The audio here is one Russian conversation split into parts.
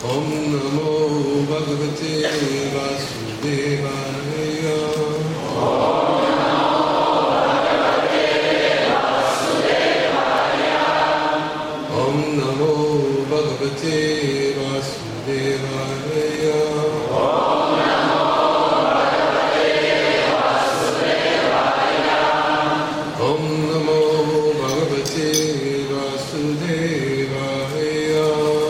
Om Namo Bhagavate Vasudevaya. Om Namo Bhagavate Vasudevaya. Om Namo Bhagavate Vasudevaya.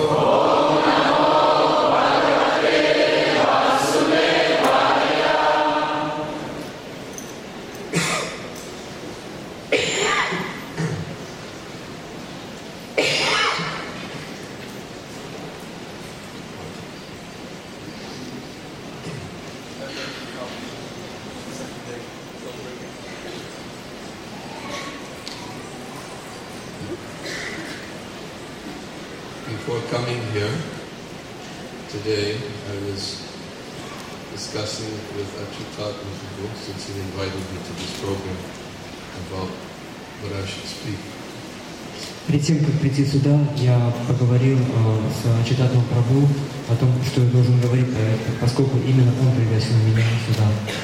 Before coming here today, I was discussing with Achyutat Mahaprabhu, since he invited me to this program, about what I should speak. Перед тем, как прийти сюда, я поговорил с Ачютатом Прабху о том, что я должен говорить, поскольку именно он пригласил меня сюда.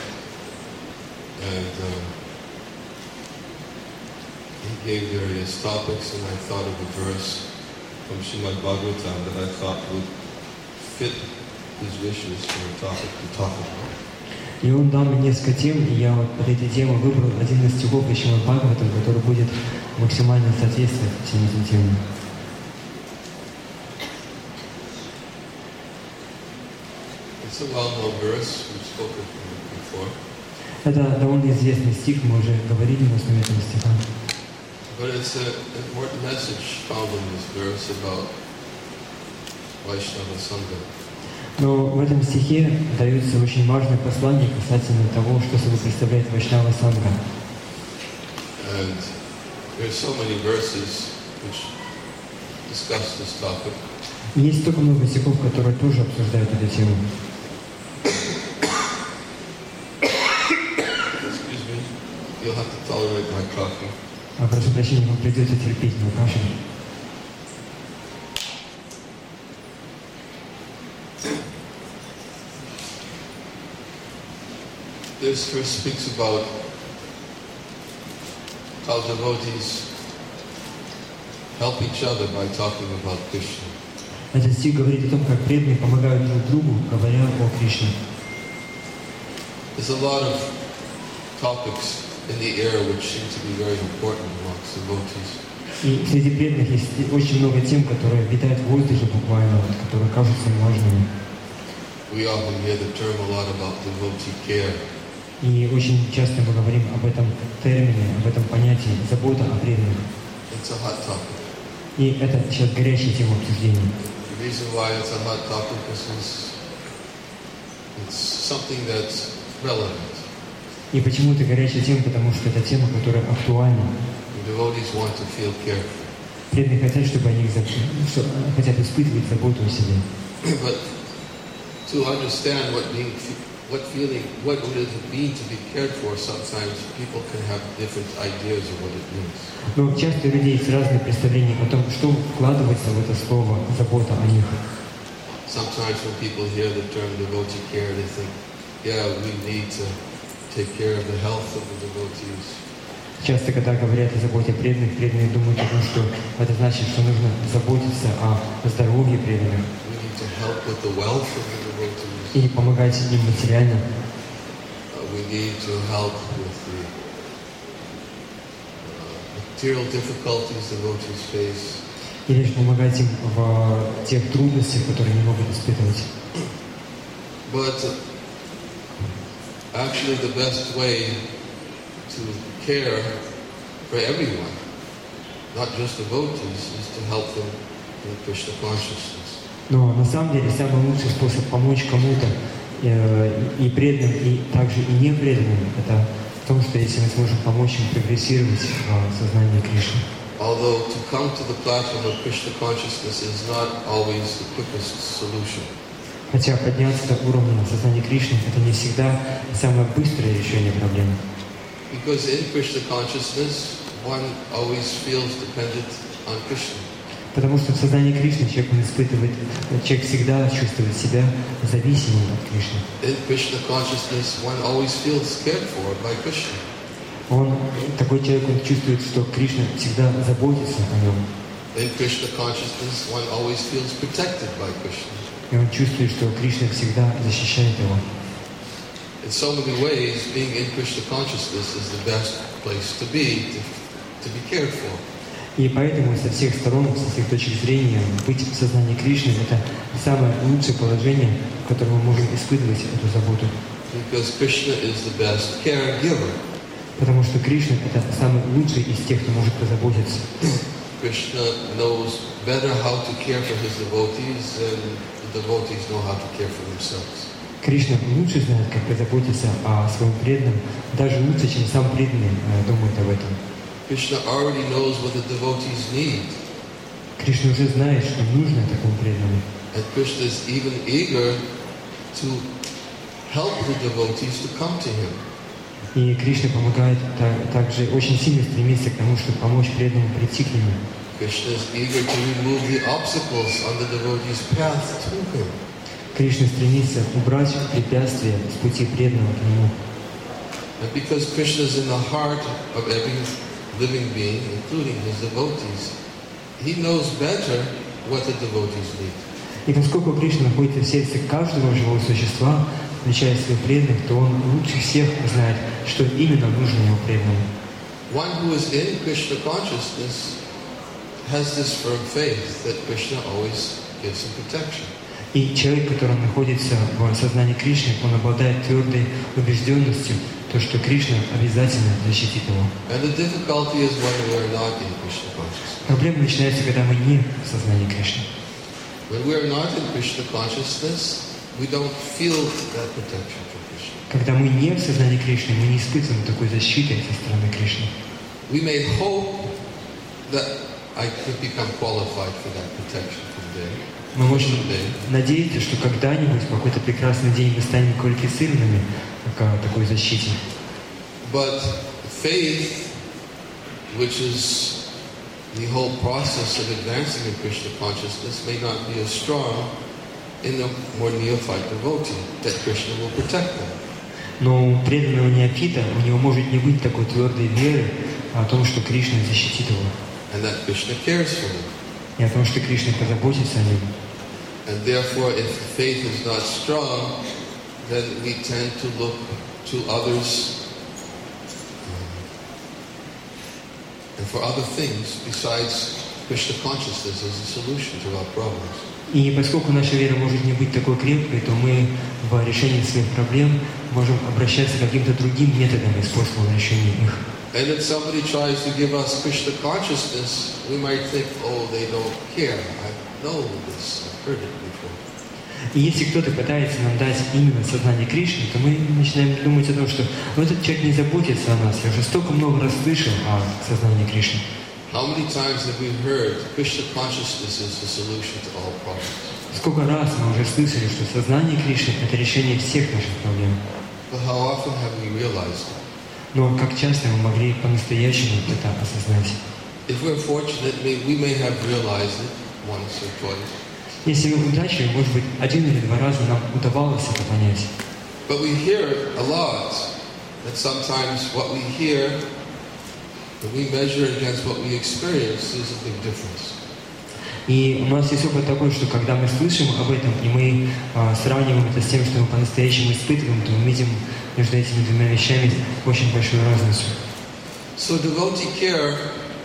And he gave various topics, and I thought of a verse from Srimad Bhagavatam that I thought would fit his wishes for a topic to talk about. И он дал мне несколько тем, и я вот под эти темы выбрал один из стихов из Шримад Бхагаватам, который будет максимально соответствовать всем этим темам. It's a well-known verse, we've spoken from it before. Это довольно известный стих, мы уже говорили на основе этого стиха. But it's an important message found in this verse about Vaishnava Sangha. Но в этом стихе дается очень важное послание касательно того, что собой представляет Вайшнава Санга. And there's so many verses which discuss this topic. Есть столько много стихов, которые тоже обсуждают эту тему. Excuse me, you'll have to tolerate my coughing. Прошу прощения, вам придется терпеть мой кашель. This verse speaks about how devotees help each other by talking about Krishna. Этот стих говорит о том, как преданные помогают друг другу, говоря о Кришне. There's a lot of topics in the air which seem to be very important amongst devotees. И среди преданных есть очень много тем, которые витают в воздухе буквально, которые кажутся важными. We often hear the term a lot about devotee care. И очень часто мы говорим об этом термине, об этом понятии забота о преданных. It's a hot topic. И это сейчас горячая тема обсуждения. The reason why it's a hot topic is it's something that's relevant. И почему это горячая тема? Потому что это тема, которая актуальна. The devotees want to feel careful. Преданные хотят, чтобы они хотят испытывать заботу о себе. But to understand what would it mean to be cared for, sometimes people can have different ideas of what it means. Но часто у людей есть разные представления о том, что вкладывается в это слово «забота о них». Sometimes when people hear the term devotee care, they think, yeah, we need to take care of the health of the devotees. Часто, когда говорят о заботе о преданных, преданные думают о том, что это значит, что нужно заботиться о здоровье преданных. We need to help with the wealth of the devotees. И помогать им материально. We need to help with the material difficulties devotees face. И лишь помогать им в тех трудностях, которые они могут испытывать. But actually the best way to care for everyone, not just devotees, is to help them in Krishna consciousness. Но на самом деле самый лучший способ помочь кому-то и преданным, и также и не преданным, это в том, что если мы сможем помочь им прогрессировать в сознании Кришны. Although to come to the platform of Krishna consciousness is not always the quickest solution. Хотя подняться до уровня сознания Кришны это не всегда самое быстрое решение проблемы. Because in Krishna consciousness, one always feels dependent on Krishna. Потому что в сознании Кришны человек всегда чувствует себя зависимым от Кришны. In Krishna consciousness, one always feels cared for by Krishna. Такой человек, он чувствует, что Кришна всегда заботится о нем. In Krishna consciousness, one always feels protected by Krishna. И он чувствует, что Кришна всегда защищает его. In so many ways, being in Krishna consciousness is the best place to be cared for. И поэтому со всех сторон, со всех точек зрения, быть в сознании Кришны – это самое лучшее положение, в котором мы можем испытывать эту заботу. Because Krishna is the best caregiver. Потому что Кришна – это самый лучший из тех, кто может позаботиться. Krishna knows better how to care for his devotees than the devotees know how to care for themselves. Кришна лучше знает, как позаботиться о своем преданном, даже лучше, чем сам преданный думает об этом. Krishna already knows what the devotees need. Кришна уже знает, что нужно такому преданному. And Krishna is even eager to help the devotees to come to him. И Кришна помогает также очень сильно стремится к тому, чтобы помочь преданному прийти к нему. Krishna is eager to remove the obstacles on the devotees' path to him. Кришна стремится убрать препятствия с пути преданного к нему. And because Krishna is in the heart of every living being, including his devotees, he knows better what the devotees need. И поскольку Кришна находится в сердце каждого живого существа, включая своих преданных, то он лучше всех знает, что именно нужно его преданному. One who is in Krishna consciousness has this firm faith that Krishna always gives him protection. И человек, который находится в сознании Кришны, он обладает твердой убежденностью, то, что Кришна обязательно защитит его. And the difficulty is when we are not in Krishna consciousness. Проблема начинается, когда мы не в сознании Кришны. When we are not in Krishna consciousness, we don't feel that protection from Krishna. Когда мы не в сознании Кришны, мы не испытываем такой защиты со стороны Кришны. We may hope that I could become qualified for that protection from there. Мы можем надеяться, что когда-нибудь, в какой-то прекрасный день, мы станем квалифицированными к такой защите. But faith, which is the whole process of advancing in Krishna consciousness, may not be as strong in a more neophyte devotee, that Krishna will protect them. Но у преданного неофита у него может не быть такой твердой веры о том, что Кришна защитит его. And that Krishna cares for them. И о том, что Кришна позаботится о нем. And therefore, if faith is not strong, then we tend to look to others and for other things besides Krishna consciousness as a solution to our problems. И поскольку наша вера может не быть такой крепкой, то мы в решении своих проблем можем обращаться к каким-то другим методам и способам решения их. And if somebody tries to give us Krishna consciousness, we might think, oh, they don't care. I know this. I've heard it before. И если кто-то пытается нам дать именно сознание Кришны, то мы начинаем думать о том, что этот человек не заботится о нас. Я уже столько много раз слышал о сознании Кришны. How many times have we heard Krishna consciousness is the solution to all problems? Сколько раз мы уже слышали, что сознание Кришны – это решение всех наших проблем. But how often have we realized it? Но как часто мы могли по-настоящему это осознать? If we're fortunate, we may have realized it once or twice. Если мы удачливы, может быть, один или два раза нам удавалось это понять. But we hear it a lot, that sometimes what we hear, when we measure it against what we experience, there's a big difference. И у нас есть опыт такой, что когда мы слышим об этом, и мы сравниваем это с тем, что мы по-настоящему испытываем, то мы видим между этими двумя вещами очень большую разницу. So devotee care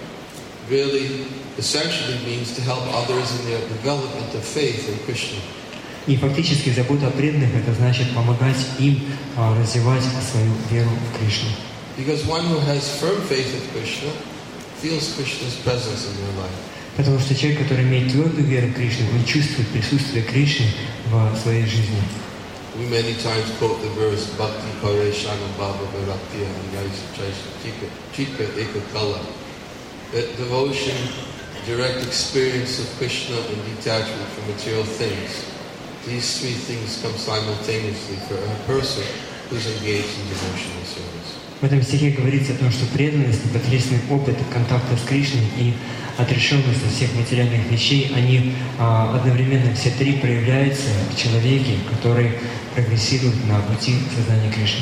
really essentially means to help others in their development of faith in Krishna. И фактически забота о преданных – это значит помогать им развивать свою веру в Кришну. Because one who has firm faith in Krishna feels Krishna's presence in their life. Потому что человек, который имеет твердую веру в Кришну, он чувствует присутствие Кришны в своей жизни. We many times quote the verse Bhakti Pareshana Bhava Viraktiya Anyaisa Chika Ekakala. That devotion, direct experience of Krishna and detachment from material things. These three things come simultaneously for a person who's engaged in devotional service. В этом стихе говорится о том, что преданность, непосредственный опыт контакта с Кришной и отрешенность от всех материальных вещей, они одновременно все три проявляются в человеке, который прогрессирует на пути сознания Кришны.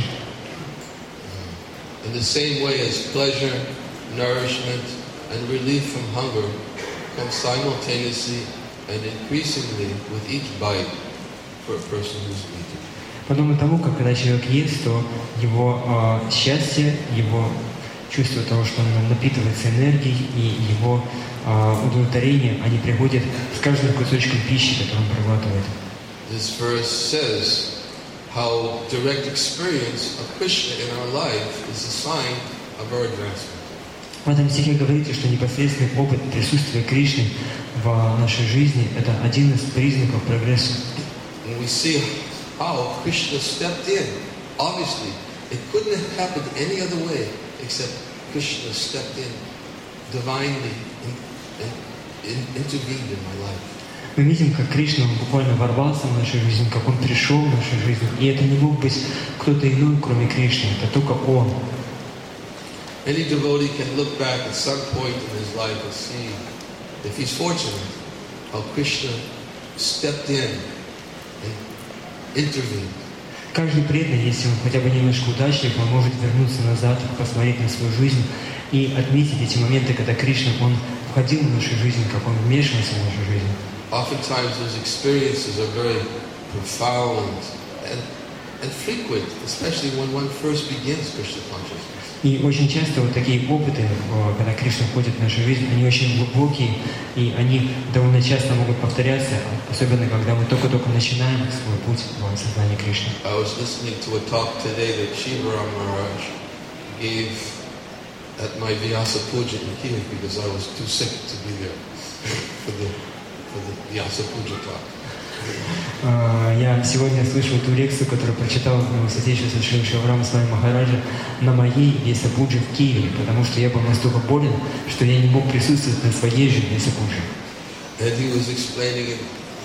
In the same way as pleasure, nourishment, and relief from hunger come simultaneously and increasingly with each bite for a person who's eating. Подобно тому, как когда человек ест, то его счастье, его чувство того, что он напитывается энергией, и его удовлетворение, они приходят с каждым кусочком пищи, который он проглатывает. This verse says how direct experience of Krishna in our life is a sign of our advancement. В этом стихе говорится, что непосредственный опыт присутствия Кришны в нашей жизни – это один из признаков прогресса. And we see how Krishna stepped in. Obviously, it couldn't have happened any other way except Krishna stepped in divinely and intervened in my life. Мы видим, как Кришна буквально ворвался в нашу жизнь, как Он пришел в нашу жизнь. И это не мог быть кто-то иной, кроме Кришны. Это только Он. Any devotee can look back at some point in his life and see, if he's fortunate, how Krishna stepped in and intervened. Каждый преданный, если он хотя бы немножко удачлив, он может вернуться назад, посмотреть на свою жизнь и отметить эти моменты, когда Кришна, Он входил в нашу жизнь, как Он вмешивался в нашу жизнь. Oftentimes those experiences are very profound and frequent, especially when one first begins Krishna consciousness. И очень часто вот такие опыты, когда Кришна входит в нашу жизнь, они очень глубокие, и они довольно часто могут повторяться, особенно когда мы только-только начинаем свой путь в сознании Кришны. I was listening to a talk today that Shivaram Maharaj gave at my Vyasa Puja in Kiev because I was too sick to be there for the Vyasa Puja talk. Я сегодня слышал ту лекцию, которую прочитал святейший Шри Шиварама Свами Махараджа на моей Вьяса Пуджи в Киеве, потому что я был настолько болен, что я не мог присутствовать на своей же Вьяса Пуджи. And he was explaining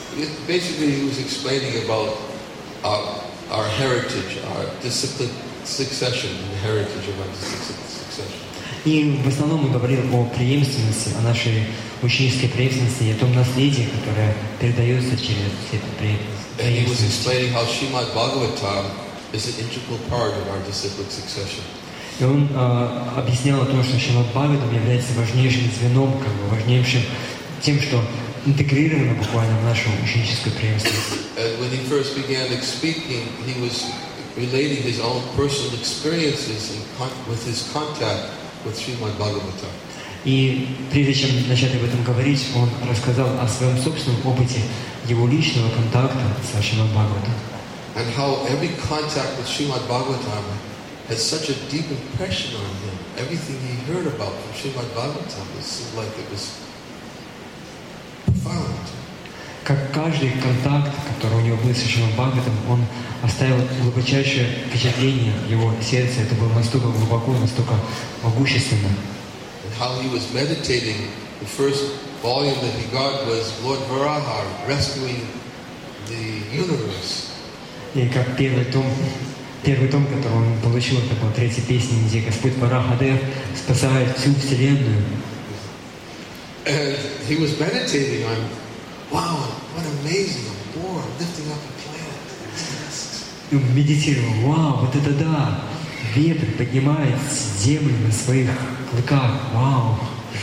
about our heritage, our discipline succession, and the heritage of our discipline succession. И в основном он говорил о преемственности, о нашей ученической преемственности и о том наследии, которое передается через эту преемственность. And he was explaining how Srimad Bhagavatam is an integral part of our discipline succession. И он объяснял о том, что Шримад Бхагаватам является важнейшим звеном, важнейшим тем, что интегрировано буквально в нашу ученическую преемственность. And when he first began speaking, he was relating his own personal experiences with his contact with Srimad Bhagavatam. И прежде чем начать об этом говорить, он рассказал о своем собственном опыте его личного контакта с Шримад Бхагаватам. And how every contact with Srimad Bhagavatam had such a deep impression on him. Everything he heard about from Srimad Bhagavatam, it seemed like it was profound. Как каждый контакт, который у него был с Шримад Бхагаватам, он оставил глубочайшее впечатление в его сердце. Это было настолько глубоко, настолько могущественно. And how he was meditating. The first volume that he got was Lord Varaha rescuing the universe. И как первый том, который он получил, это была третья песня, где Господь Варахадев спасает всю Вселенную. And he was meditating on, wow, what amazing, a boar lifting up a planet. И он медитировал, вау, вот это да, ветер поднимает землю на своих клыках, вау.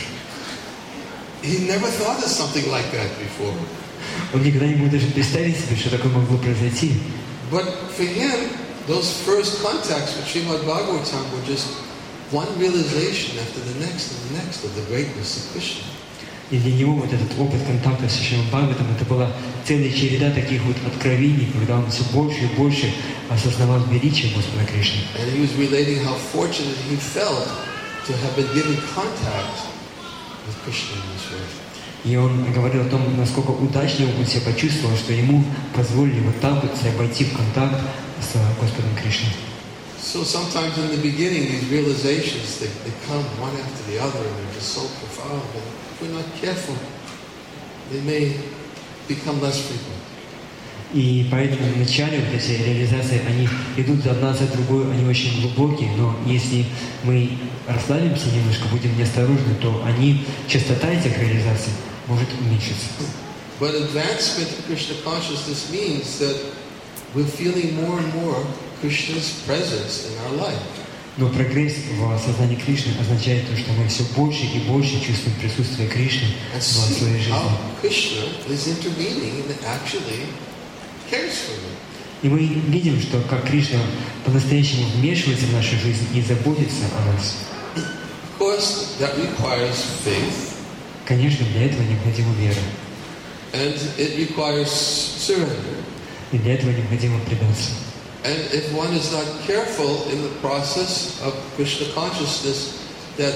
He never thought of something like that before. Он никогда не мог даже представить себе, что такое могло произойти. But for him, those first contacts with Srimad Bhagavatam were just one realization after the next and the next of the greatness of Krishna. И для него вот этот опыт контакта с Шримад Бхагаватам, это была целая череда таких вот откровений, когда он все больше и больше осознавал величие Господа Кришны. And he was relating how fortunate he felt to have been given contact with Krishna in this way. И он говорил о том, насколько удачно он себя почувствовал, что ему позволили вот так вот войти в контакт с Господом Кришной. So sometimes in the beginning, these realizations, they come one after the other, and they're just so profound. And if we're not careful, they may become less frequent. И поэтому в начале вот эти реализации, они идут одна за другой, они очень глубокие, но если мы расслабимся немножко, будем неосторожны, то они, частота этих реализаций может уменьшиться. But advancement of Krishna consciousness means that we're feeling more and more Krishna's presence in our life. Но прогресс в осознании Кришны означает то, что мы все больше и больше чувствуем присутствие Кришны в своей жизни. Krishna is intervening and actually cares for me. И мы видим, что как Кришна по-настоящему вмешивается в нашу жизнь и заботится о нас. Of course, that requires faith. Конечно, для этого необходима вера. And it requires surrender. И для этого необходимо предаться. And if one is not careful in the process of Krishna consciousness, that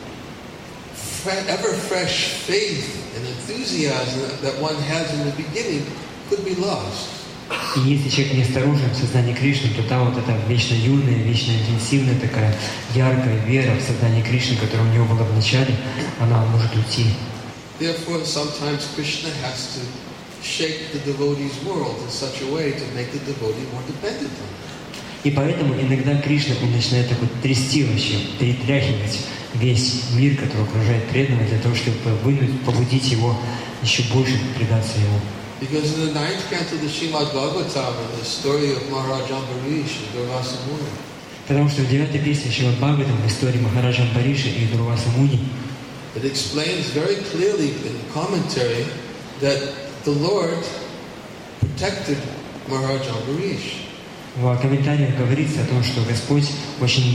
ever fresh faith and enthusiasm that one has in the beginning could be lost. И если человек неосторожен в сознании Кришны, то та вот эта вечно юная, вечно интенсивная такая яркая вера в сознании Кришны, которая у него была в начале, она может уйти. Therefore, sometimes Krishna has to shake the devotee's world in such a way to make the devotee more dependent on him. И поэтому иногда Кришна, он начинает так вот трясти вообще, перетряхивать весь мир, который окружает преданного, для того, чтобы побудить его еще больше предаться ему. Because in the 9th canto of the Srimad Bhagavatam, the story of Maharaj Ambarish and Durvasa Muni, потому что в 9-й песне Шримад Бхагаватам в истории Махараджа Амбариша и Дурваса Муни it explains very clearly in the commentary that the Lord protected Maharaj Ambarish. в комментариях говорится о том, что Господь очень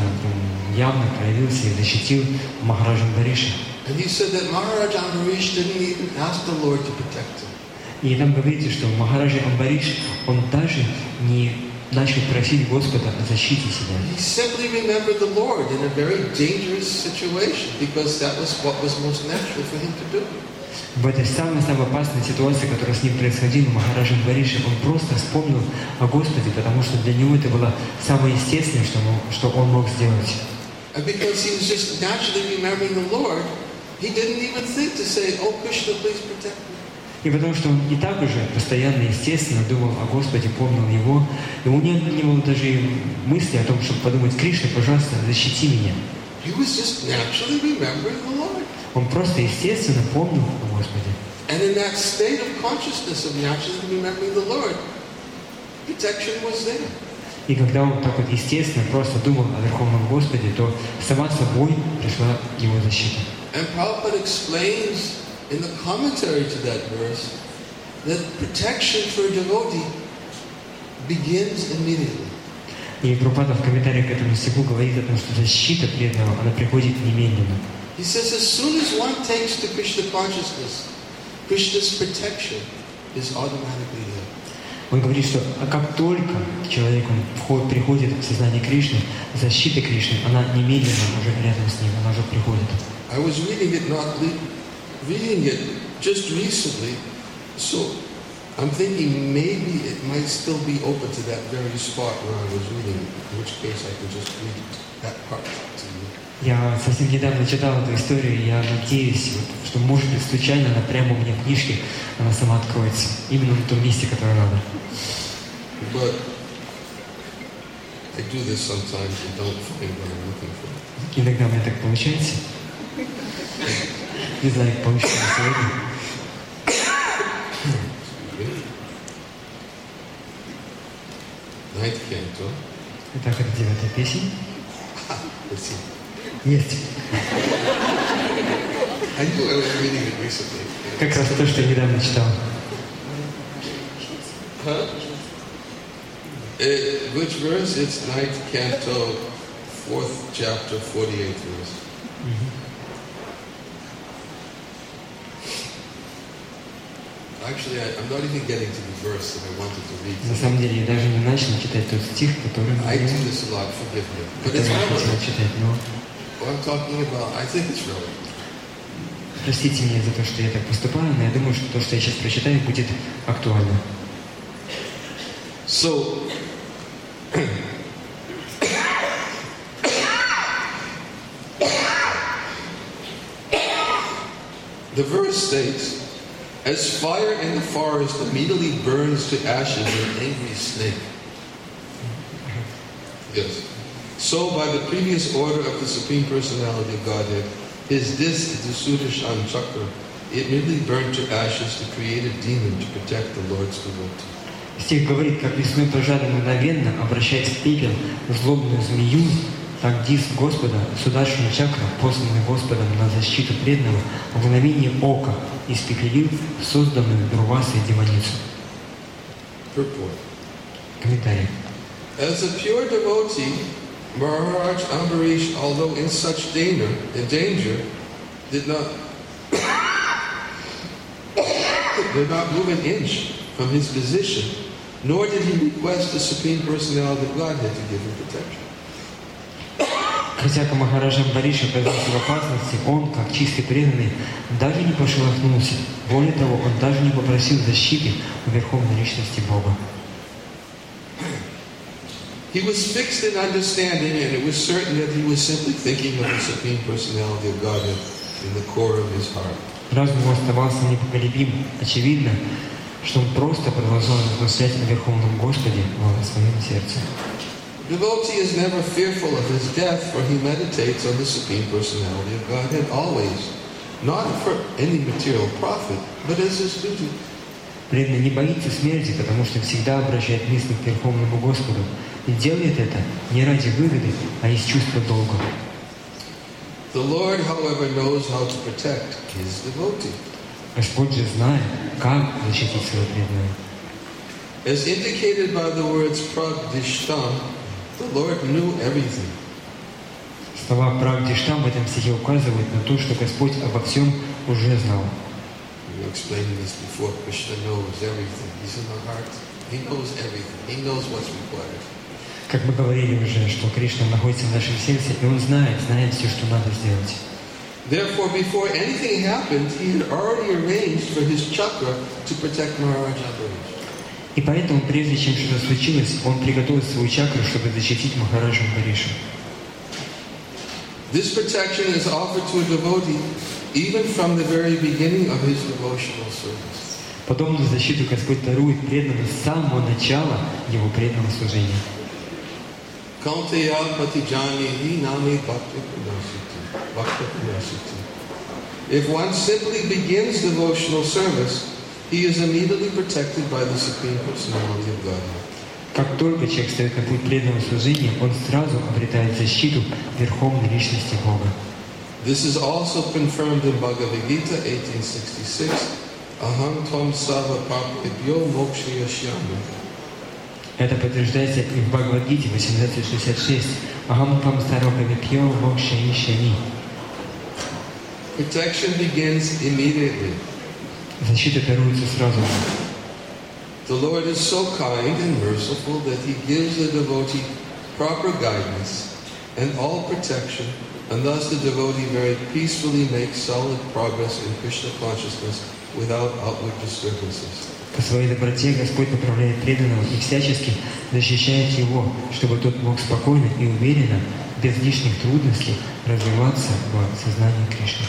явно проявился и защитил Махараджа Амбариша. And he said that Maharaj Ambarish didn't even ask the Lord to protect him. И там говорится, что Махараджа Амбариш, он даже не начал просить Господа о защите себя. He simply remembered the Lord in a very dangerous situation because that was what was most natural for him to do. В этой самой опасной ситуации, которая с ним происходила, Махараджа Амбариша, он просто вспомнил о Господе, потому что для него это было самое естественное, что он мог сделать. And because he was just naturally remembering the Lord, he didn't even think to say, "Oh Krishna, please protect me." И потому что он и так уже постоянно, естественно, думал о Господе, помнил Его, и у него не было даже мысли о том, чтобы подумать: Кришна, пожалуйста, защити меня. He was just naturally remembering the Lord. Он просто естественно помнил о Господе. And in that state of consciousness of naturally remembering the Lord, protection was there. И когда он так вот естественно просто думал о Верховном Господе, то сама собой пришла Его защита. And Prabhupada explains in the commentary to that verse that protection for a devotee begins immediately. И Прабхупада в комментариях к этому стиху говорит о том, что защита преданного, она приходит немедленно. He says as soon as one takes to Krishna consciousness, Krishna's protection is automatically there. Он говорит, что как только человек приходит в сознание Кришны, защита Кришны, она немедленно уже рядом с ним, она уже приходит. I was reading it just recently, so I'm thinking maybe it might still be open to that very spot where I was reading it, in which case I could just read that part to you. Я совсем недавно читал эту историю, и я надеюсь, что, может быть, случайно она прямо у меня в книжке, она сама откроется, именно на том месте, которое надо. But I do this sometimes and don't find what I'm looking for. Иногда у меня так получается. Не знаю, как получится сегодня. Ninth canto. Итак, это 9-я песня. Let's see. Есть. I knew I was reading it recently. Как раз то, что я недавно читал. Huh? Which verse? It's 9th canto, 4th chapter, 48th verse. Actually, I'm not even getting to the verse that I wanted to read. На самом деле, я даже не начал читать тот стих, который I do this a lot, forgive me. But it's я хотел relevant. читать, но What I'm talking about, I think it's relevant. простите меня за то, что я так поступаю, но я думаю, что то, что я сейчас прочитаю, будет актуально. So, the verse states, As fire in the forest immediately burns to ashes an angry snake. Yes. So by the previous order of the Supreme Personality of Godhead, his disc, the Sudarshan Chakra, it immediately burned to ashes to create a demon to protect the Lord's devotee. Стих говорит, как лесной пожар мгновенно обращает в пепел злобную змею, так диск Господа, Сударшана Чакра, посланный Господом на защиту преданного, в мгновение ока испепелил созданную Дурвасой демоницу. Purport. Комментарий. As a pure devotee, Maharaj Ambarish, although in such danger, did not move an inch from his position, nor did he request the Supreme Personality of Godhead to give him protection. Хотя Махарадж Амбариш оказался в опасности, он, как чистый преданный, даже не пошелохнулся. Более того, он даже не попросил защиты у Верховной Личности Бога. He was fixed in understanding, and it was certain that he was simply thinking of the Supreme Personality of Godhead in the core of his heart. Разум его оставался непоколебим. Очевидно, что он просто продолжал размышлять о Верховном Господе в своем сердце. The devotee is never fearful of his death, for he meditates on the Supreme Personality of Godhead always, not for any material profit, but as his duty. Преданный не боится смерти, потому что всегда обращает мысли к Верховному Господу и делает это не ради выгоды, а из чувства долга. The Lord, however, knows how to protect his devotee. Господь же знает, как защитить своего преданного. As indicated by the words pragdishtam, the Lord knew everything. Слова прагдиштам в этом стихе указывают на то, что Господь обо всем уже знал. We explained this before. Krishna knows everything. He's in the heart. He knows everything. He knows what's required. Как мы говорили уже, что Кришна находится в нашем сердце, и Он знает все, что надо сделать. Therefore, before anything happened, he had already arranged for his chakra to protect Maharaj Ambarish. И поэтому, прежде чем что-то случилось, он приготовил свою чакру, чтобы защитить Махараджа Амбариша. This protection is offered to a devotee even from the very beginning of his devotional service. Подобную защиту Господь дарует преданному с самого начала его преданного служения. Kaunteya patijani hi nami bhakti pranasiti. If one simply begins devotional service, he is immediately protected by the Supreme Personality of Godhead. Как только человек стоит на путь преданного служения, он сразу обретает защиту Верховной Личности Бога. This is also confirmed in Bhagavad Gita 1866. Aham tvam sava papibhyo mokshayashyami. Это подтверждается и в Бхагавад-гите 1866. Ахам тvam сарвапапибхьо мокшаишьями. Protection begins immediately. Защита даруется сразу. The Lord is so kind and merciful that He gives the devotee proper guidance and all protection, and thus the devotee very peacefully makes solid progress in Krishna consciousness without outward disturbances. По своей доброте Господь направляет преданного и всячески защищает его, чтобы тот мог спокойно и уверенно, без лишних трудностей, развиваться в сознании Кришны.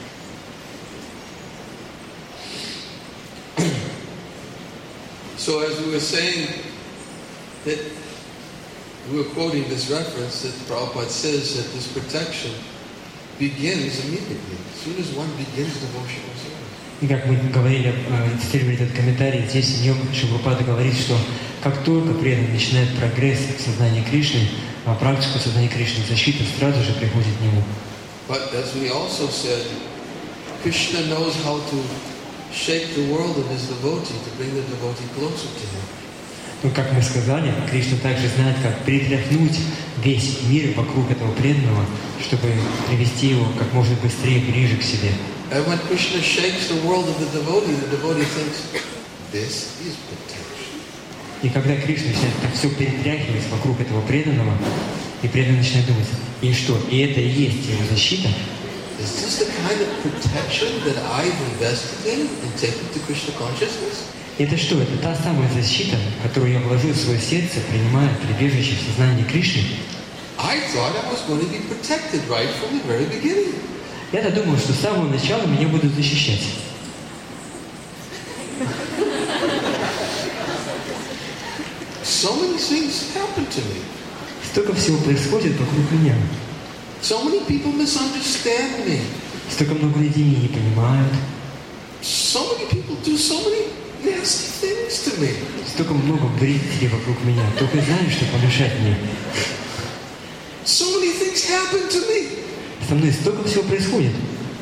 So as we were saying, that we were quoting this reference that Prabhupada says that this protection begins immediately, as soon as one begins devotional service. И как мы говорили, цитировали этот комментарий, здесь в нем Шрила говорит, что как только преданный начинает прогресс в сознании Кришны, практику сознания Кришны, защита сразу же приходит к нему. But as we also said, Krishna knows how to shake the world of his devotee to bring the devotee closer to him. Но, как мы сказали, Кришна также знает, как перетряхнуть весь мир вокруг этого преданного, чтобы привести его как можно быстрее ближе к себе. And when Krishna shakes the world of the devotee thinks, this is protection. И когда Кришна начинает все перетряхивать вокруг этого преданного, и преданный начинает думать, и что, и это и есть его защита? Is this the kind of protection that I've invested in taking to Krishna consciousness? Это что? Это та самая защита, которую я вложил в свое сердце, принимая прибежище в сознании Кришны? I thought I was going to be protected right from the very beginning. Я-то думал, что с самого начала меня будут защищать. So many things happen to me. Столько всего происходит вокруг меня. So many people misunderstand me. Столько много людей меня не понимают. So many people do so many nasty things to me. Столько много вредителей вокруг меня. Только знаешь, что помешать мне. So many things happen to me. Со мной столько всего происходит.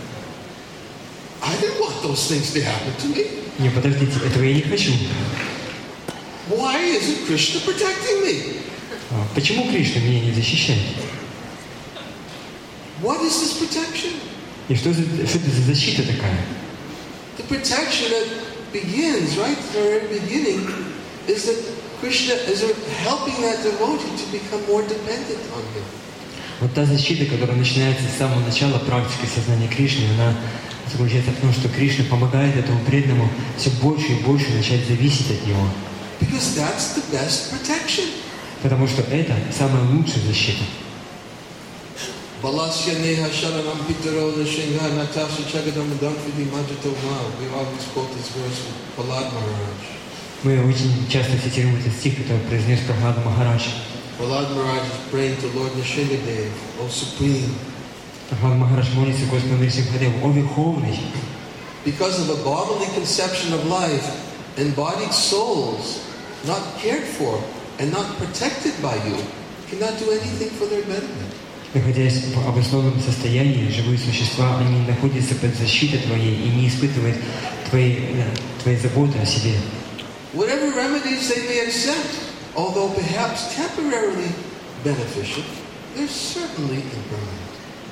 I didn't want those things to happen to me. Не, подождите, этого я не хочу. Why isn't Krishna protecting me? Почему Кришна меня не защищает? What is this protection? И что это за защита такая? The protection that begins right at the very beginning is that Krishna is helping that devotee to become more dependent on him. Вот та защита, которая начинается с самого начала практики сознания Кришны, она заключается в том, что Кришна помогает этому преданному все больше и больше начать зависеть от него. Because that's the best protection. Потому что это самая лучшая защита. Balasya neha sharanam pitaro shingha natasha chagadam damfidi majato ma. We always quote this verse with Prahlad Maharaj. Мы очень часто цитируем этот стих, который произнес Прахлада Махарадж. Prahlad Maharaj is praying to Lord Nrsimhadev, O Supreme. Прахлад Махарадж молится Господу Нрисимхадеву: «О Верховный!» Because of a bodily conception of life, embodied souls, not cared for and not protected by you, cannot do anything for their betterment. Находясь в обусловленном состоянии, живые существа, они находятся под защитой Твоей и не испытывают Твоей заботы о себе. Whatever remedies they may accept, although perhaps temporarily beneficial, they're certainly impermanent.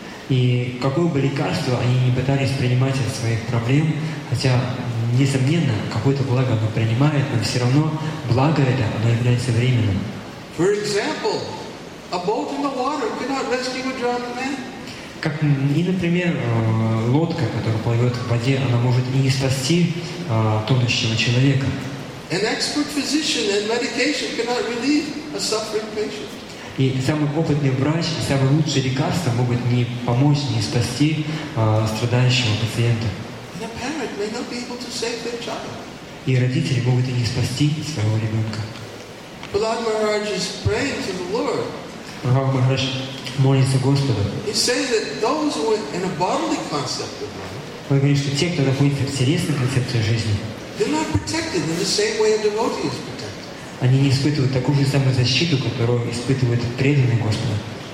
И какое бы лекарство они не пытались принимать от своих проблем, хотя, несомненно, какое-то благо оно принимает, но все равно благо это, оно является временным. For example, a boat in the water cannot rescue a drowning man. Как и, например, лодка, которая плывет в воде, она может и не спасти тонущего человека. An expert physician and medication cannot relieve a suffering patient. И самый опытный врач, и самые лучшие лекарства могут не помочь, не спасти страдающего пациента. And a parent may not be able to save their child. И родители могут и не спасти своего ребенка. Prahlad Maharaj is praying to the Lord. Прахлад Махарадж молится Господу. He's saying that those who are in a bodily concept of life, Он говорит, что те, кто находится в телесной концепции жизни, they're not protected in the same way a devotee is protected. они не испытывают такую же самую защиту, которую испытывают преданные Господу.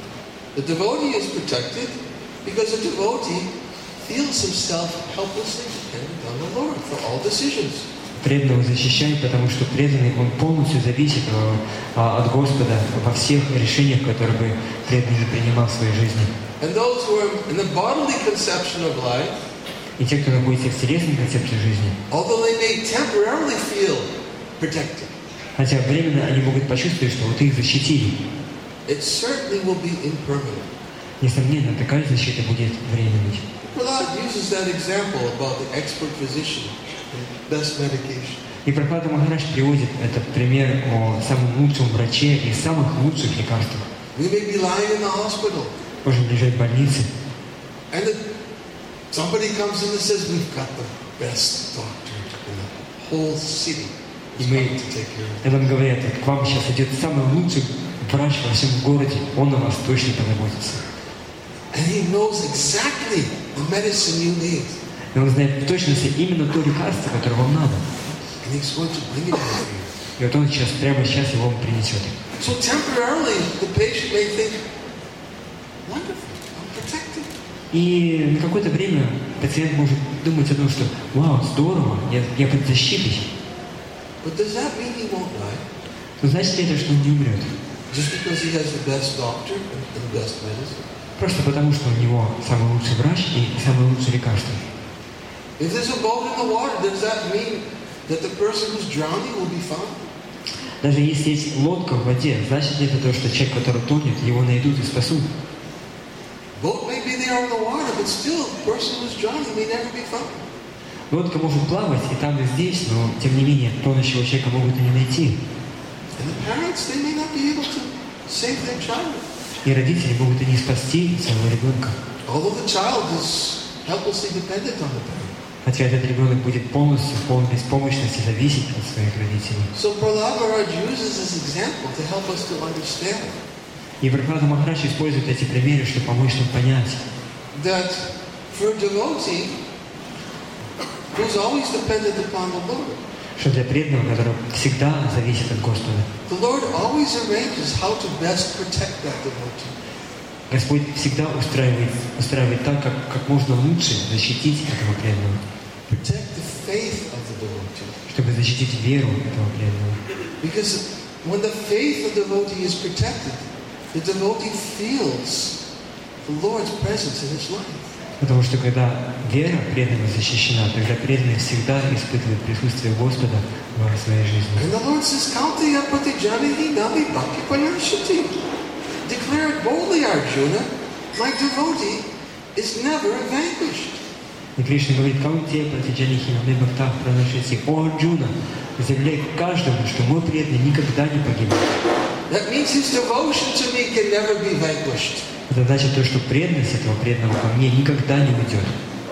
The devotee is protected because a devotee feels himself helplessly dependent on the Lord for all decisions. Преданного защищает, потому что преданный, он полностью зависит от Господа во всех решениях, которые бы преданный не принимал в своей жизни. And those who are in the bodily conception of life, И те, кто находится в телесной концепции жизни, although they may temporarily feel protected, хотя временно они могут почувствовать, что вот их защитили. it certainly will be impermanent. Несомненно, такая защита будет временной. Prahlad uses that example about the expert physician and best medication. И Прахлада Махарадж приводит этот пример о самом лучшем враче и самых лучших лекарствах. We may be lying in the hospital, Можем лежать в больнице, and somebody comes in and says, "We've got the best doctor in the whole city who's Мы- coming to take care of you." и нам говорят: к вам сейчас идет самый лучший врач во всем городе, он о вас точно позаботится. And he knows exactly the medicine you need, И он знает в точности именно то лекарство, которое вам надо. and he's going to bring it to you. И вот он сейчас, прямо сейчас его вам принесет. So temporarily, the patient may think, "Wonderful, I'm protected." И на какое-то время пациент может думать о том, что «Вау, здорово, я под защитой». But does that mean he won't die? Но значит ли это, что он не умрет? Just because he has the best doctor and the best medicine? Просто потому, что у него самый лучший врач и самое лучшее лекарство. If there's a boat in the water, does that mean that the person who's drowning will be found? Даже если есть лодка в воде, значит ли это то, что человек, который тонет, его найдут и спасут? Boat may be there on the water, but still, the person who's drowning may never be found. Лодка может плавать и там, и здесь, но тем не менее тонущего человека могут и не найти. And the parents, they may not be able to save their child. И родители могут и не спасти своего ребенка. Although the child is helplessly dependent on the parent. Хотя этот ребенок будет полностью в полной беспомощности зависеть от своих родителей. So Prahlad Maharaj uses this example to help us to understand И Прабхупада Махарадж использует эти примеры, чтобы помочь нам понять, that for a devotee who's always dependent upon the Lord, что для преданного, который всегда зависит от Господа, the Lord always arranges how to best protect that devotee. Господь всегда устраивает так, как можно лучше защитить этого преданного, Protect the faith of the devotee. чтобы защитить веру этого преданного. Because when the faith of the devotee is protected, the devotee feels the Lord's presence in his life. Потому что когда вера преданного защищена, тогда преданный всегда испытывает присутствие Господа в своей жизни. And the Lord says, "Kaunteya pratijanahi nami bhakti panyashati." Declare it boldly, Arjuna. My devotee is never vanquished. И Кришна говорит: «Каунтея пратиджанихи наме бхактах пранашити». О Арджуна, заявляй каждому, что мой преданный никогда не погибнет. That means his devotion to me can never be vanquished. Это значит то, что преданность этого преданного ко мне никогда не уйдет.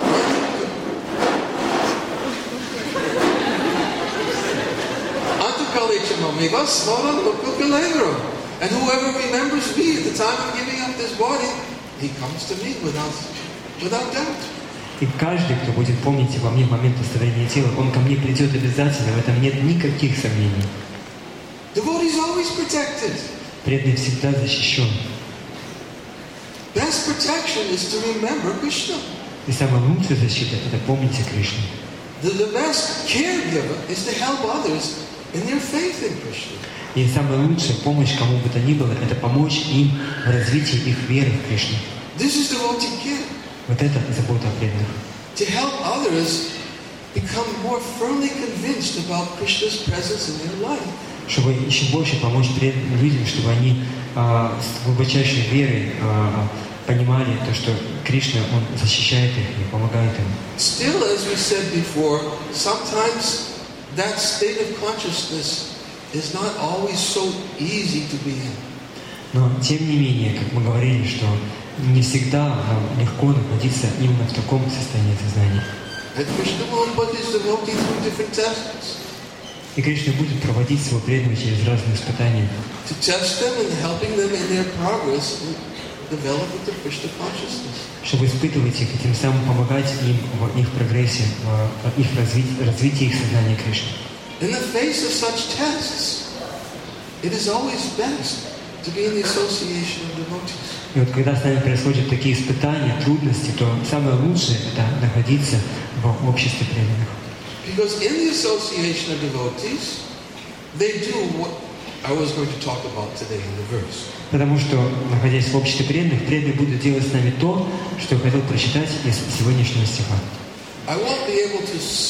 And whoever remembers me at the time of giving up this body, he comes to me without doubt. И каждый, кто будет помнить обо мне в момент оставления тела, он ко мне придет обязательно, в этом нет никаких сомнений. Devotee is always protected. Преданный всегда защищен. Best protection is to remember Krishna. И самая лучшая защита – это помнить о Кришне. The best caregiver is to help others in their faith in Krishna. И самая лучшая помощь кому бы то ни было – это помочь им в развитии их веры в Кришну. This is devotee care. Вот это забота о преданных. To help others become more firmly convinced about Krishna's presence in their life. Чтобы еще больше помочь людям, чтобы они с глубочайшей верой понимали то, что Кришна, Он защищает их и помогает им. Still, as we said before, sometimes that state of consciousness is not always so easy to be in. Но, тем не менее, как мы говорили, что не всегда нам легко находиться именно в таком состоянии сознания. And Krishna will put his devotee through different tests. И Кришна будет проводить своего преданного через разные испытания, To test them and helping them in their progress in developing the Krishna consciousness. чтобы испытывать их и тем самым помогать им в их прогрессе, в их развитии их сознания Кришны. In the face of such tests, it is always best to be in the association of devotees. И вот когда с нами происходят такие испытания, трудности, то самое лучшее – это находиться в обществе преданных. Because in the association of devotees, they do what I was going to talk about today in the verse. Потому что, находясь в обществе преданных, преданные будут делать с нами то, что я хотел прочитать из сегодняшнего стиха. I won't be able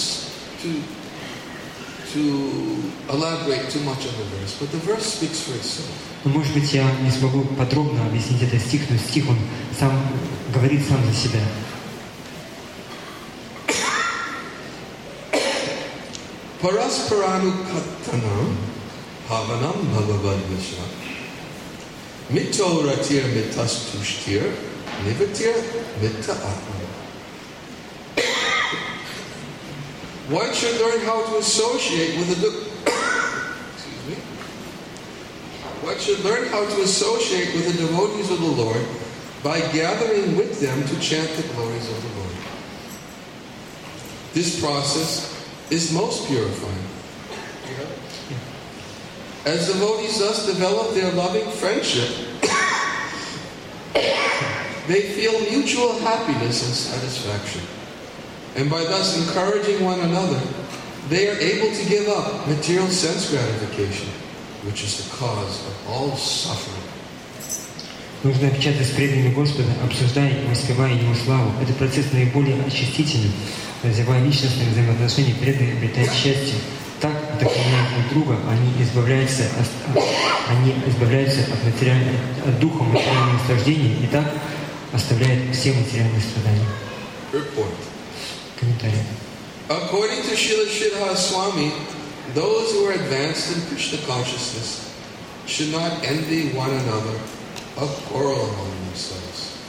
to elaborate too much on the verse, but the verse speaks for itself. Но, может быть, я не смогу подробно объяснить этот стих, но стих, он сам говорит сам за себя. Parasparanukattanam havanam bhavavadvisha mito ratir mitastushtir nivatir mita atma. One should learn how to associate with the One should learn how to associate with the devotees of the Lord by gathering with them to chant the glories of the Lord. This process is most purifying. As devotees thus develop their loving friendship, they feel mutual happiness and satisfaction. And by thus encouraging one another, they are able to give up material sense gratification, which is the cause of all suffering. Нужно общаться с преданными Господа, обсуждая и воспевая Его славу. Это процесс наиболее очистительный. Развивая личностные взаимоотношения, преданные обретают счастье. Так, вдохновляя друг друга, они избавляются от духа материального наслаждения и так оставляют все материальные страдания. Комментарий. According to Srila Sridhar Swami, those who are advanced in Krishna consciousness should not envy one another or quarrel among themselves.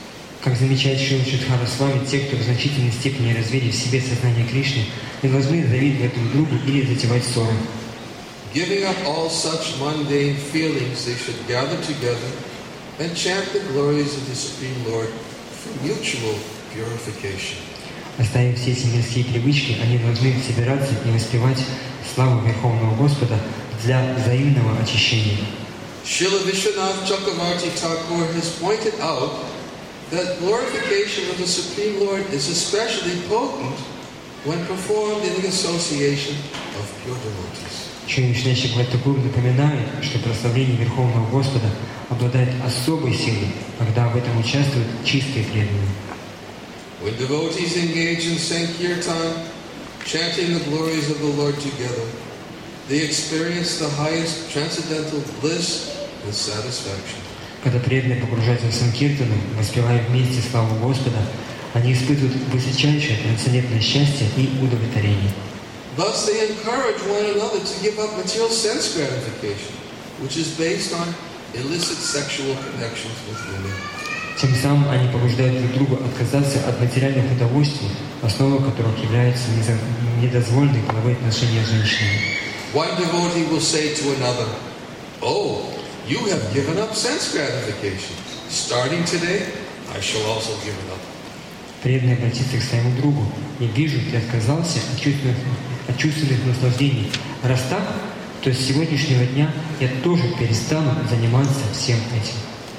Как замечает Шрила Чудхара Свами, те, кто в значительной степени развили в себе сознание Кришны, не должны завидовать друг другу или затевать ссоры. Giving up all such mundane feelings, they should gather together and chant the glories of the Supreme Lord for mutual purification. Оставив все эти мирские привычки, они должны собираться и воспевать славу Верховного Господа для взаимного очищения. Srila Vishwanath Chakravarti Thakur has pointed out that glorification of the Supreme Lord is especially potent when performed in the association of pure devotees. Шри Вишнеши Гваттакур напоминает, что прославление Верховного Господа обладает особой силой, когда в этом участвуют чистые преданные. When devotees engage in Sankirtan, chanting the glories of the Lord together, they experience the highest transcendental bliss and satisfaction. Когда преданные погружаются в Санкиртану, воспевая вместе славу Господа, они испытывают высочайшее трансцендентное счастье и удовлетворение. Thus they encourage one another to give up material sense gratification, which is based on illicit sexual connections with women. Тем самым они побуждают друг друга отказаться от материальных удовольствий, основой которых являются недозволенные половые отношения с женщинами. One devotee will say to another, "Oh, you have given up sense gratification. Starting today, I shall also give it up." Преданный обратится к своему другу: «Я вижу, ты отказался от чувственных наслаждений. Раз так, то с сегодняшнего дня я тоже перестану заниматься всем этим».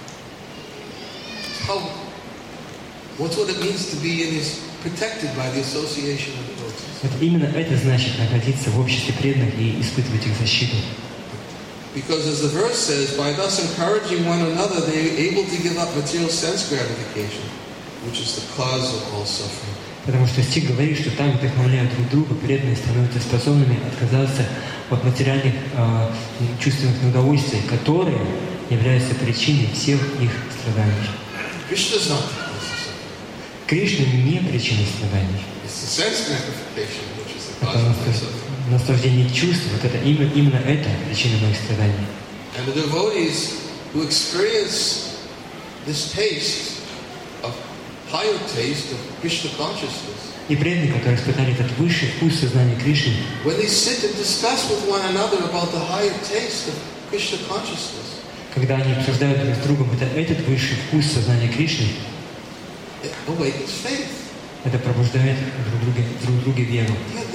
What's what it means to be protected by the association of devotees? Вот именно это значит находиться в обществе преданных и испытывать их защиту. Because as the verse says, by thus encouraging one another, they are able to give up material sense gratification, which is the cause of all suffering. Потому что стих говорит, что так вдохновляют друг друга, преданные становятся способными отказаться от материальных чувственных удовольствий, которые являются причиной всех их страданий. Krishna is not the cause of suffering. Кришна не причина страданий. It's the sense gratification which is the cause Это of all suffering. наслаждение чувств, вот это именно это причина моих страданий. And the devotees who experience this taste of higher taste of Krishna consciousness, И преданные, которые испытали этот высший вкус сознания Кришны, when they sit and discuss with one another about the higher taste of Krishna consciousness, когда они обсуждают друг с другом этот высший вкус сознания Кришны, it awakens faith. это пробуждает друг друга веру. Yeah,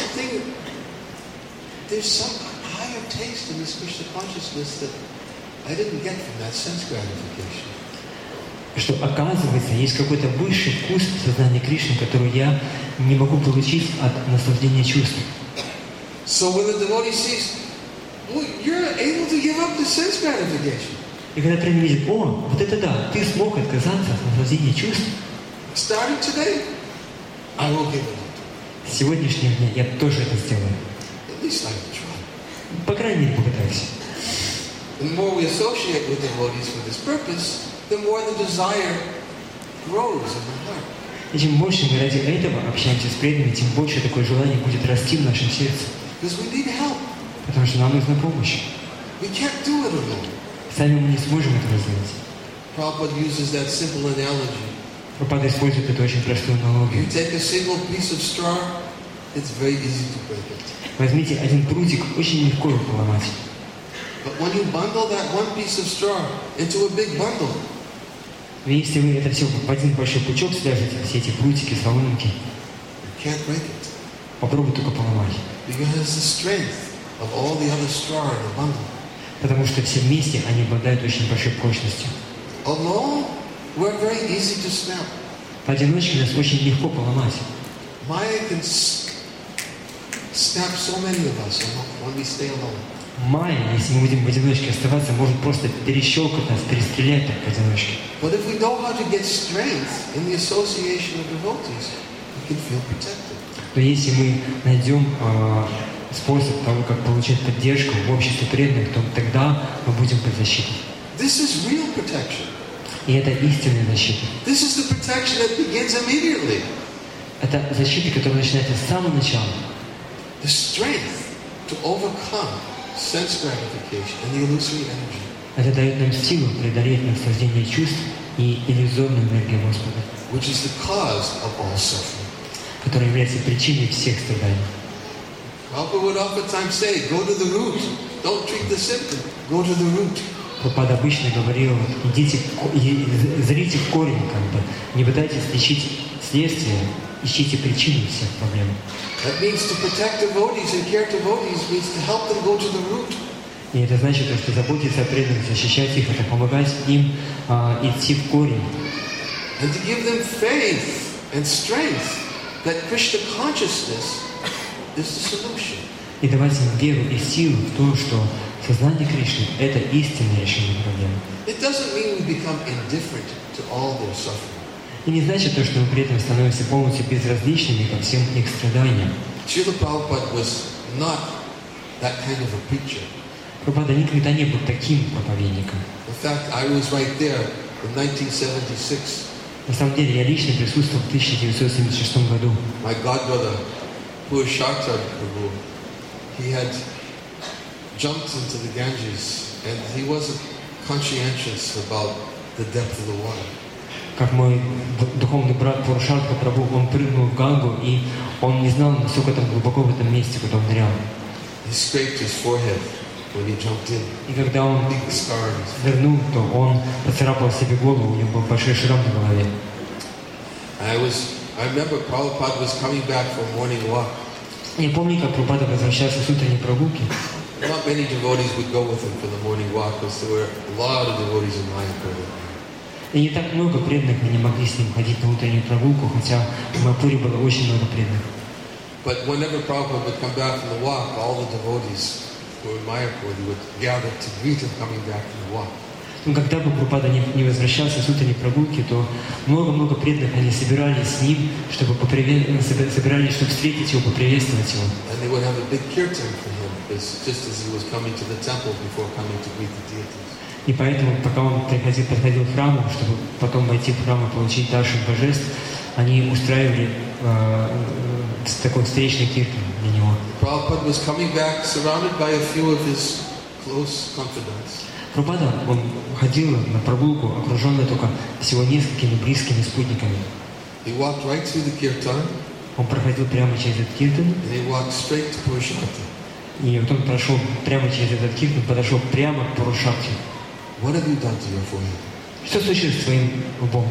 there's some higher taste in this Krishna consciousness that I didn't get from that sense gratification. Что оказывается, есть какой-то высший вкус сознания Кришны, который я не могу получить от наслаждения чувств. So when the devotee sees, well, you're able to give up the sense gratification. И когда преданный видит: о, вот это да, ты смог отказаться от наслаждения чувств, Starting today, I will give it up. с сегодняшнего дня я тоже это сделаю. At least I will try. По крайней мере, попытаюсь. The more we associate with devotees for this purpose, the more the desire grows in the heart. И чем больше мы ради этого общаемся с преданными, тем больше такое желание будет расти в нашем сердце. Because we need help. Потому что нам нужна помощь. We can't do it alone. Сами мы не сможем этого сделать. Prabhupada uses that simple analogy. Прабхупада использует эту очень простую аналогию. You take a single piece of straw, it's very easy to break it. Возьмите один прутик, очень легко его поломать. But when you bundle that one piece of straw into a big bundle, Но если вы это все в один большой пучок свяжете, все эти прутики, соломинки, you can't break it. попробуйте только поломать. Because it's the strength of all the other straw in the bundle. Потому что все вместе они обладают очень большой прочностью. Alone, we're very easy to snap. Поодиночке нас очень легко поломать. Maya can snap so many of us when we stay alone. Майя, если мы будем в одиночке оставаться, может просто перещелкать нас, перестрелять так в одиночке. But if we know how to get strength in the association of devotees, we can feel protected. Но если мы найдем способ того, как получать поддержку в обществе преданных, то тогда мы будем под защитой. This is real protection. И это истинная защита. This is the protection that begins immediately. Это защита, которая начинается с самого начала. The strength to overcome sense gratification and the illusory energy. Это дает нам силу преодолеть наслаждение чувств и иллюзорную энергию Господа, which is the cause of all suffering. которая является причиной всех страданий. Prabhupada would oftentimes say, go to the root. Don't treat the symptom. Go to the root. Прабхупада обычно говорил, зрите в корень, не пытайтесь лечить следствие, ищите причину всех проблем. That means to protect devotees and care devotees means to help them go to the root. И это значит, что заботиться о преданных, защищать их, это помогать им идти в корень. And to give them faith and strength that Krishna consciousness is the solution. И давать им веру и силу в то, что сознание Кришны – это истинное решение проблем. It doesn't mean we become indifferent to all their suffering. И не значит то, что мы при этом становимся полностью безразличными ко всем их страданиям. Srila Prabhupada was not that kind of a preacher. Прабхупада никогда не был таким проповедником. In fact, I was right there in 1976. На самом деле, я лично присутствовал в 1976 году. My godbrother, Purushartha Prabhu, he had jumped into the Ganges and he wasn't conscientious about the depth of the water. Как мой духовный брат Пурушартха Прабху, он прыгнул в Гангу, и он не знал, насколько там глубоко в этом месте, куда он нырял. He scraped his forehead when he jumped in. И когда он Big scar on his forehead. нырнул, то он поцарапал себе голову, у него был большой шрам на голове. I remember Prabhupada was coming back from morning walk. Я помню, как Прабхупада возвращался с утренней прогулки. Not many devotees would go with him for the morning walk because there were a lot of devotees in Mayapur. И не так много преданных, мы не могли с ним ходить на утреннюю прогулку, хотя в Майапуре было очень много преданных. But whenever Prabhupada would come back from the walk, all the devotees who were in Mayapur would gather to greet him coming back from the walk. Но когда бы Прабхупада не возвращался с утренней прогулки, то много-много преданных они собирались с ним, чтобы собирались, чтобы встретить его, поприветствовать его. And they would have a big kirtan for him, just as he was coming to the temple before coming to greet the deities. И поэтому, пока он подходил к храму, чтобы потом войти в храм и получить даршан божеств, они устраивали такой встречный киртан для него. Prabhupada was coming back surrounded by a few of his close confidants. Прабхупада, он ходил на прогулку, окруженный только всего несколькими близкими спутниками. He walked right through the kirtan. Он проходил прямо через этот киртан. And he walked straight to Purushartha. И вот он прошел прямо через этот киртан, подошел прямо к Пурушартхе. What have you done to your forehead? Что случилось с твоим лбом?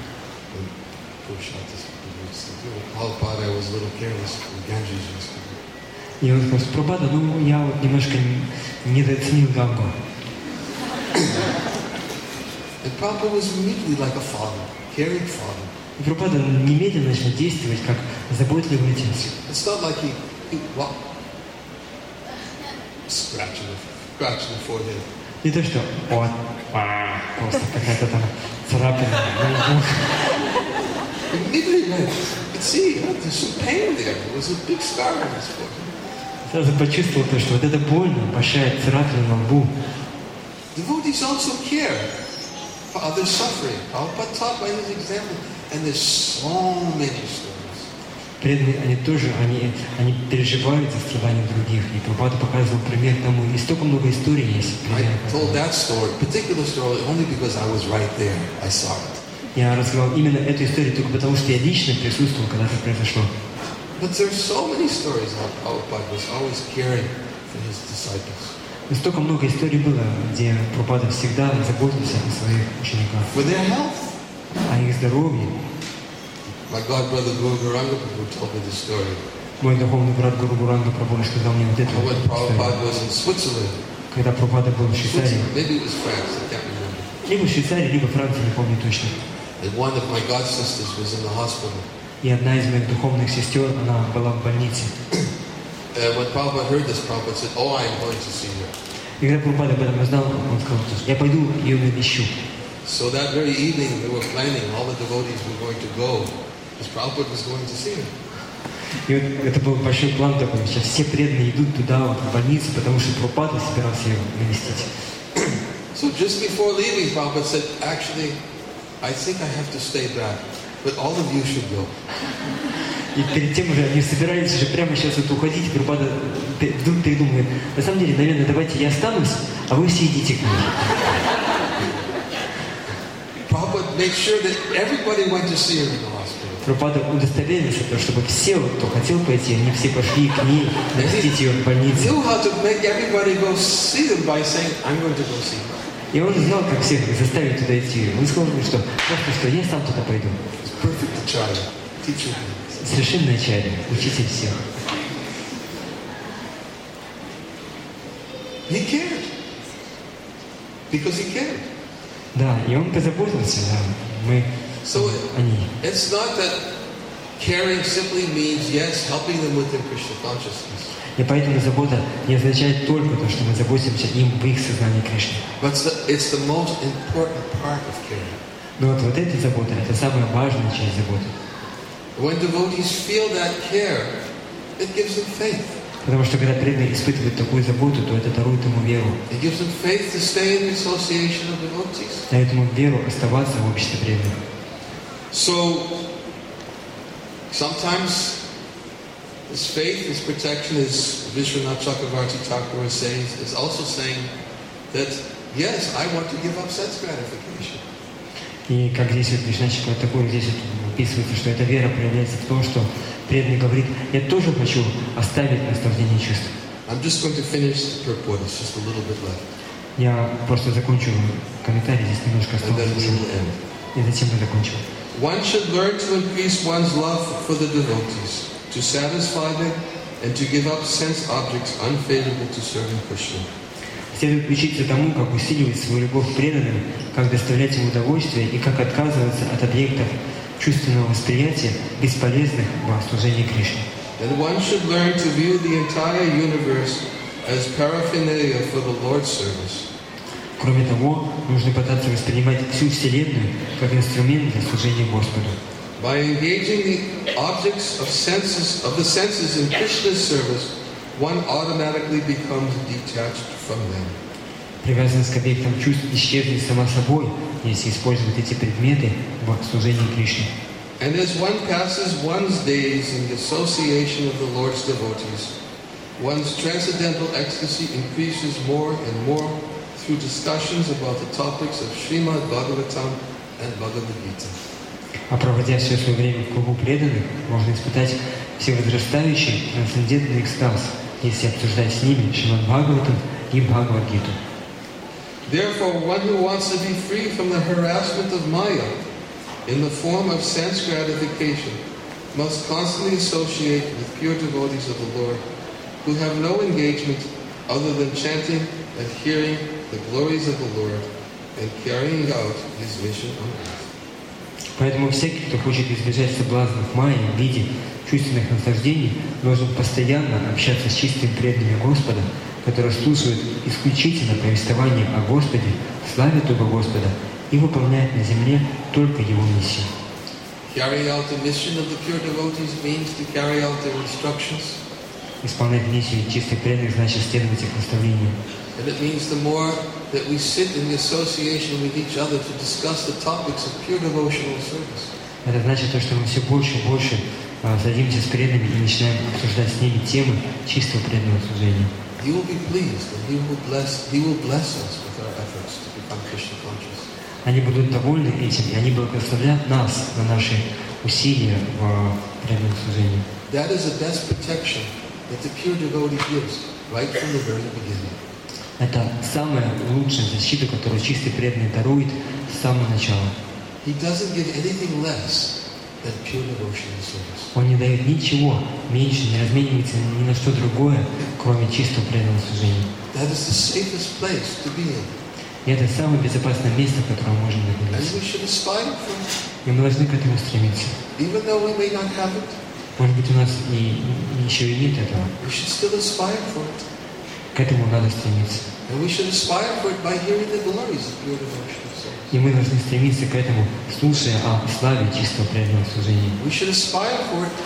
Prabhupada, I was a little careless in Ganges yesterday. И он сказал, Прабхупада, я вот немножко недооценил Гангу. And Prabhupada was immediately like a father, caring father. И Прабхупада немедленно начал действовать как заботливый отец. It's not like he scratching the forehead. Не то, что вот, просто какая-то там царапина. Immediately went, see, there's some pain there. There was a big scar on his forehead. Сразу почувствовал то, что вот это больно, большая царапина на лбу. Devotees also care for others' suffering. Prabhupada taught by his example, and there's so many stories. Преданные, они тоже, они переживают за страдания других. И Прабхупада показывал пример тому. И столько много историй есть. I told that story, particular story, only because I was right there. I saw it. Я рассказал именно эту историю только потому, что я лично присутствовал, когда это произошло. But there's so many stories how Prabhupada was always caring for his disciples. И столько много историй было, где Прабхупада всегда заботился о своих учениках. For their health. О их здоровье. My godbrother Guru Garanga Prabhu told me the story. Мой духовный брат Гуру Гуранга Прабху рассказал мне вот эту When историю. Prabhupada was in Switzerland. Когда Прабхупада был в Швейцарии. Maybe it was France, I can't remember. Либо в Швейцарии, либо в Франции, не помню точно. And one of my god sisters was in the hospital. И одна из моих духовных сестер, она была в больнице. When Prabhupada heard this, Prabhupada said, "Oh, I am going to see her." И когда Прабхупада об этом узнал, он сказал, я пойду ее навещу. So that very evening, we were planning, all the devotees were going to go, because Prabhupada was going to see her. И вот это был большой план такой. Сейчас все преданные идут туда, вот, в больницу, потому что Прабхупада собирался ее навестить. So just before leaving, Prabhupada said, "Actually, I think I have to stay back, but all of you should go." И перед тем уже они собирались уже прямо сейчас вот уходить, и Прабхупада вдруг придумывает, на самом деле, наверное, давайте я останусь, а вы все идите к ней. Prabhupada made sure that everybody went to see her in the hospital. Прабхупада удостоверился, чтобы все, кто хотел пойти, они все пошли к ней, навестить ее в больнице. He knew how to make everybody go see them by saying, I'm going to go see her. И он знал, как всех заставить туда идти. Он сказал, что просто что я сам туда пойду. He's perfect acharya, teacher. Совершенный ачарья, учитель всех. He cared. Because he cared. Да, и он позаботился, да. Мы So о ней. it's not that caring simply means, yes, helping them with their Krishna consciousness. И поэтому забота не означает только то, что мы заботимся им в их сознании Кришны. But it's the most important part of caring. Но вот эта забота, это самая важная часть заботы. When devotees feel that care, it gives them faith. Потому что когда преданные испытывают такую заботу, то это дарует ему веру. It gives them faith to stay in the association of devotees. Дает ему веру оставаться в обществе преданных. So sometimes this faith, this protection, as Vishwanath Chakravarti Thakur is saying, is also saying that, yes, I want to give up sense gratification. И как здесь вот Вишначик такой здесь вот описывается, что эта вера проявляется в том, что преданный говорит, я тоже хочу оставить наслаждение чувств. I'm just going to finish the purport. It's just a little bit left. Я просто закончу комментарий, здесь немножко And then we осталось. will end. И затем мы закончим. One should learn to increase one's love for the devotees, to satisfy them, and to give up sense objects unfavorable to serving Krishna. Следует учиться тому, как усиливать свою любовь к преданным, как доставлять им удовольствие и как отказываться от объектов чувственного восприятия, бесполезных в служении Кришне. And one should learn to view the entire universe as paraphernalia for the Lord's service. Кроме того, нужно пытаться воспринимать всю Вселенную как инструмент для служения Господу. By engaging the objects of the senses in Krishna's service, one automatically becomes detached from them. Привязанность к объектам чувств исчезнет сама собой, если использовать эти предметы в служении Кришне. And as one passes one's days in the association of the Lord's devotees, one's transcendental ecstasy increases more and more through discussions about the topics of Srimad Bhagavatam and Bhagavad Gita. А проводя все свое время в кругу преданных, можно испытать всевозрастающий трансцендентный экстаз, если обсуждать с ними Шримад Бхагаватам и Бхагавад-гиту. Therefore, one who wants to be free from the harassment of Maya in the form of sense gratification must constantly associate with pure devotees of the Lord who have no engagement other than chanting and hearing the glories of the Lord and carrying out His mission on earth. Поэтому всякий, кто хочет избежать соблазнов Майи в виде чувственных наслаждений, должен постоянно общаться с чистыми преданными Господа, которые слушают исключительно повествование о Господе, славят Его Господа и выполняют на земле только Его миссию. Carrying out the mission of the pure devotees means to carry out their instructions. Исполнять миссию чистых преданных значит следовать их наставлениям. And it means the more that we sit in the association with each other to discuss the topics of pure devotional service. Это значит то, что мы все больше и больше садимся с преданными и начинаем обсуждать с ними темы чистого преданного служения. He will be pleased and He will bless us with our efforts to become Krishna conscious. Они будут довольны этим, и они благословят нас на наши усилия в преданном служении. That is the best protection that the pure devotee gives right from the very beginning. Это самая лучшая защита, которую чистый преданный дарует с самого начала. He doesn't give anything less than pure devotional service. Он не дает ничего меньше, не разменивается ни на что другое, кроме чистого преданного служения. That is the safest place to be in. И это самое безопасное место, в котором мы можем And находиться. we should aspire for it. И мы должны к этому стремиться. Even though we may not have it, Может быть, у нас и еще и нет этого. we should still aspire for it. К этому надо стремиться. And we should aspire for it by hearing the glories of pure devotional service. И мы должны стремиться к этому, слушая о славе чистого преданного служения. We should aspire for it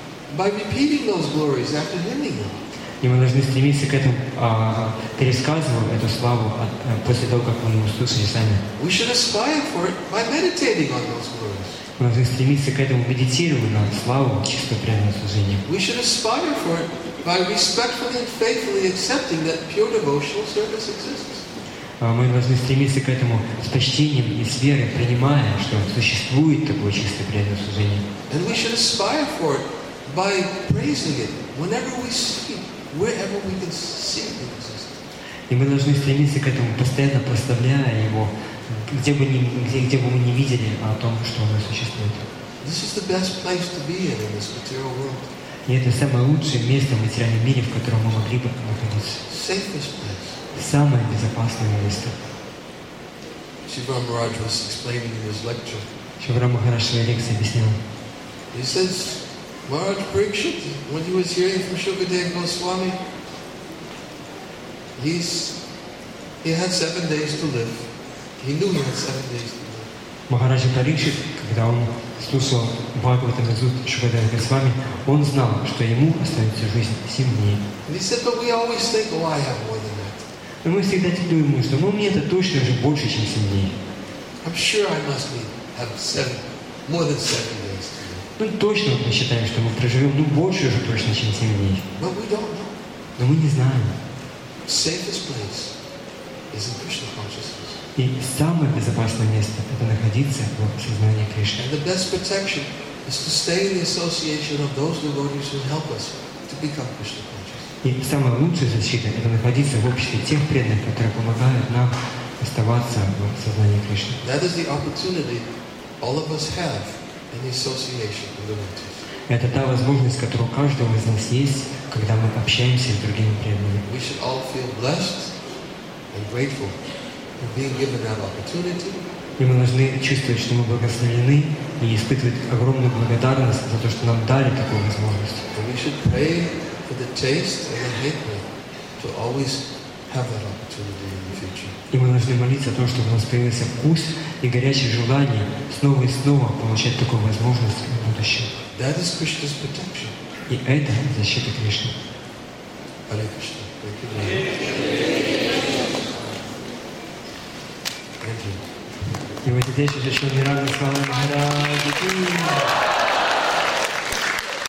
by repeating those glories after hymning them. И мы должны стремиться к этому, пересказывая эту славу после того, как мы ее услышали сами. We should aspire for it by meditating on those glories. Мы должны стремиться к этому, медитируя на славу чистого преданного служения. We should aspire for it by respectfully and faithfully accepting that pure devotional service exists. Мы должны стремиться к этому с почтением и с верой, принимая, что существует такое чистое преданное служение. And we should aspire for it by praising it whenever we see it, wherever we can see it exist. И мы должны стремиться к этому, постоянно прославляя его, где бы мы ни видели о том, что оно существует. This is the best place to be in this material world. И это самое лучшее место в материальном мире, в котором мы могли бы находиться. Safest place. Самое безопасное место. Shiva Maharaj was explaining in his lecture. Шивара Махарадж в своей лекции объяснял. He says, Maharaj Parikshit, when he was hearing from Shukadeva Goswami, he had 7 days to live. He knew he had 7 days to live. Махараджа Парикшит, когда он слушал Бхагаватам Изут Шукадева Госвами, он знал, что ему остается жизнь 7 дней. And he said, but we always think, oh, I have more than that. Но мы всегда думаем, что мне-то точно уже больше, чем 7 дней. I'm sure I must have more than 7 days to live. Точно мы считаем, что мы проживем, больше уже точно, чем 7 дней. But we don't know. Но мы не знаем. Safest place is in Krishna consciousness. И самое безопасное место – это находиться в сознании Кришны. And the best protection is to stay in the association of those devotees who help us to become Krishna conscious. И самая лучшая защита – это находиться в обществе тех преданных, которые помогают нам оставаться в сознании Кришны. That is the opportunity all of us have in the association of devotees. Это та возможность, которая у каждого из нас есть, когда мы общаемся с другими преданными. We should all feel blessed and grateful for being given that opportunity. И мы должны чувствовать, что мы благословлены, и испытывать огромную благодарность за то, что нам дали такую возможность. And we should pray for the taste and the hatred to always have that opportunity in the future. И мы должны молиться о том, чтобы у нас появился вкус и горячее желание снова и снова получать такую возможность в будущем. That is Krishna's protection. И это защита Кришны. Hare Krishna. Thank you. И вот здесь уже Шри Радха Махарадж.